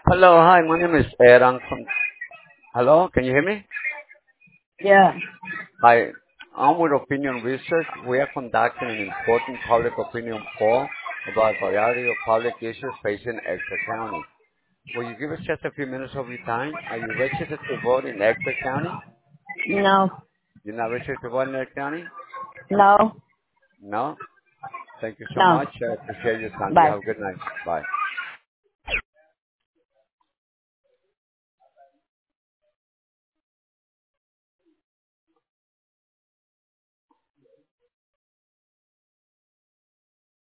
Hello, hi, my name is Ed. I'm from. Hello, can you hear me? Yeah. Hi, I'm with Opinion Research. We are conducting an important public opinion poll about a variety of public issues facing Exeter County. Will you give us just a few minutes of your time? Are you registered to vote in Exeter County? No. You're not registered to vote in Exeter County? No. No? Thank you so No. much. I appreciate your time. You Bye. have a good night. Bye.